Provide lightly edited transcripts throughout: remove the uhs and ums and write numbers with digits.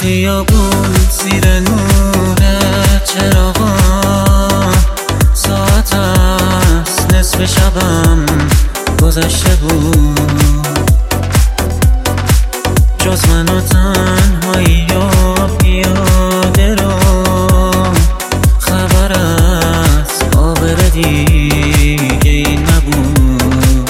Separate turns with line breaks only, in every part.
خیابون زیر نور چراغا ساعت است نصف شبم گذشته بود، جز من و تنهایی و پیاده رو خبر از آبر دیگه ای نبود.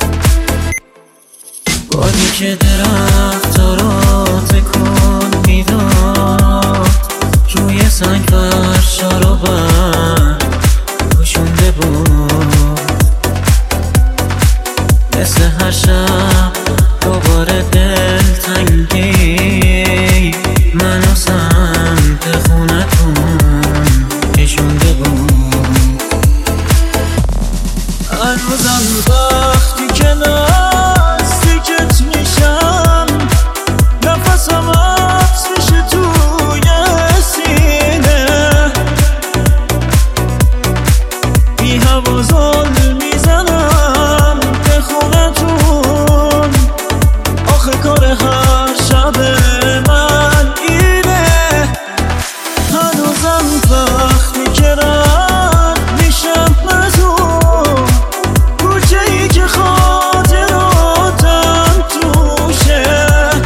بادی که درخت رو تکون میداد روی سنگ فرشا رو بر پوشونده بود، مثل هر شب دوباره دلتنگی منو سمت خونتون کشونده بود. هنوزم وقتی که نزدیکت میشم نفسم حبس میشه توی سینه، بی هوا زل میزنم به خونتون، آخه کار هر شب من اینه. هنوزم وقتی که رد میشم از اون کوچه ای که خاطراتم توشه،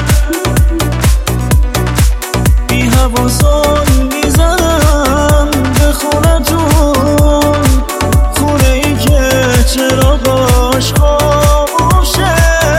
بی هوا زل میزنم به خونتون، خونه ای که چراغاش خاموشه.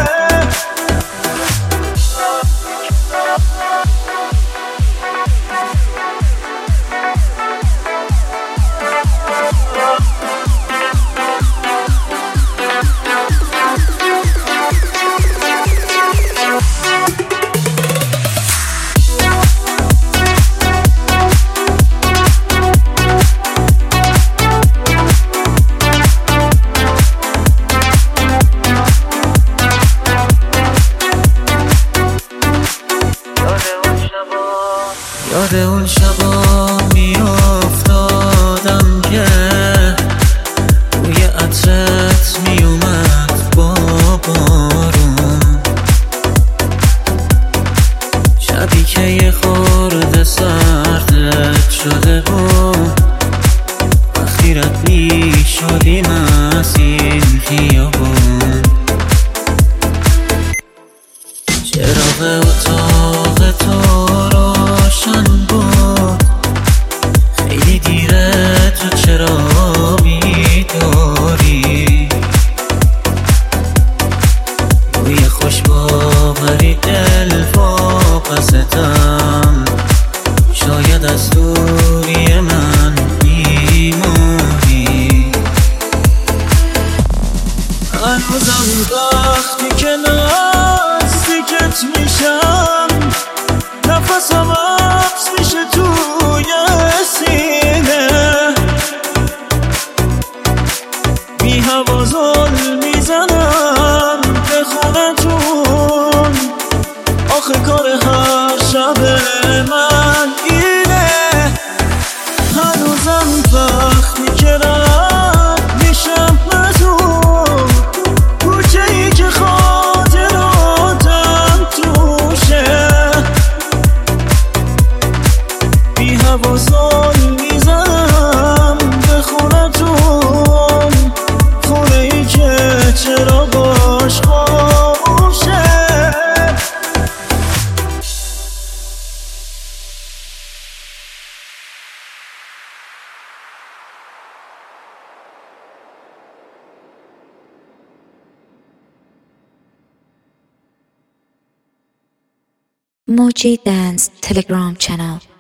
یاد اون شبا میافتادم که بوی عطرت میومد با بارون، شبی که یه خورده سردت شده بود وقتی رد میشدیم از این خیابون. چراغ اتاق تو روشن بود، خیلی دیره تو چرا بیداری، روی خوش باوری دل واپستم، شاید از دوری من میمونی. هنوزم وقتی که نزدیکت میشم نفسم حبس میشه توی سینه، بی هوا زل میزنم به خونتون، آخه کار هر شب من اینه. هنوزم وقتی که رد میشم از اون کوچه ای که خاطراتم توشه، بی هوا زل میزنم به خونتون، خونه ای که چراغاش خاموشه.
Moji Dance Telegram channel.